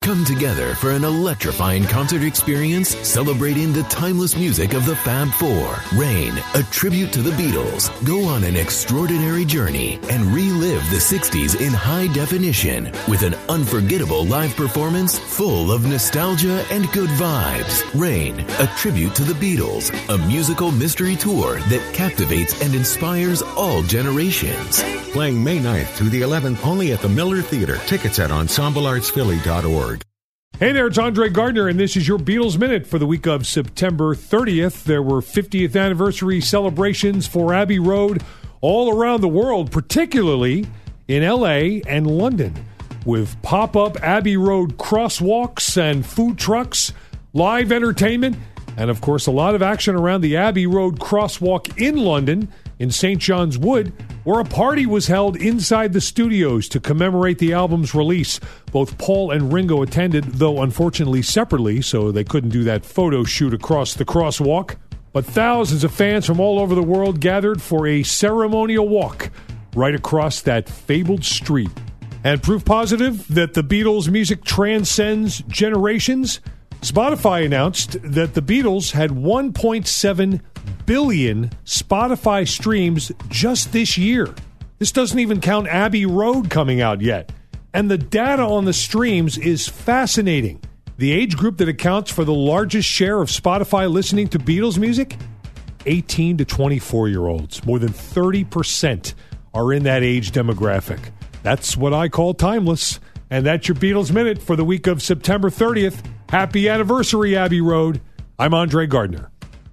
Come together for an electrifying concert experience celebrating the timeless music of the Fab Four. Rain, a tribute to the Beatles. Go on an extraordinary journey and relive the 60s in high definition with an unforgettable live performance full of nostalgia and good vibes. Rain, a tribute to the Beatles. A musical mystery tour that captivates and inspires all generations. Playing May 9th through the 11th only at the Miller Theater. Tickets at ensembleartsphilly.org. Hey there, it's Andre Gardner, and this is your Beatles Minute for the week of September 30th. There were 50th anniversary celebrations for Abbey Road all around the world, particularly in L.A. and London, with pop-up Abbey Road crosswalks and food trucks, live entertainment, and, of course, a lot of action around the Abbey Road crosswalk in London, in St. John's Wood, where a party was held inside the studios to commemorate the album's release. Both Paul and Ringo attended, though unfortunately separately, so they couldn't do that photo shoot across the crosswalk. But thousands of fans from all over the world gathered for a ceremonial walk right across that fabled street. And proof positive that the Beatles' music transcends generations, Spotify announced that the Beatles had 1.7 billion Spotify streams just this year. This doesn't even count Abbey Road coming out yet. And the data on the streams is fascinating. The age group that accounts for the largest share of Spotify listening to Beatles music? 18 to 24-year-olds. More than 30% are in that age demographic. That's what I call timeless. And that's your Beatles Minute for the week of September 30th. Happy anniversary, Abbey Road. I'm Andre Gardner.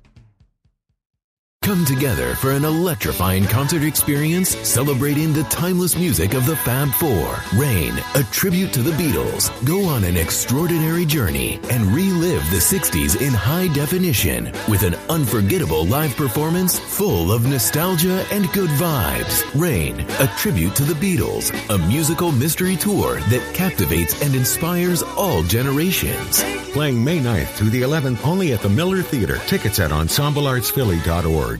Come together for an electrifying concert experience celebrating the timeless music of the Fab Four. Rain, a tribute to the Beatles. Go on an extraordinary journey and relive the 60s in high definition with an unforgettable live performance full of nostalgia and good vibes. Rain, a tribute to the Beatles. A musical mystery tour that captivates and inspires all generations. Playing May 9th through the 11th only at the Miller Theater. Tickets at ensembleartsphilly.org.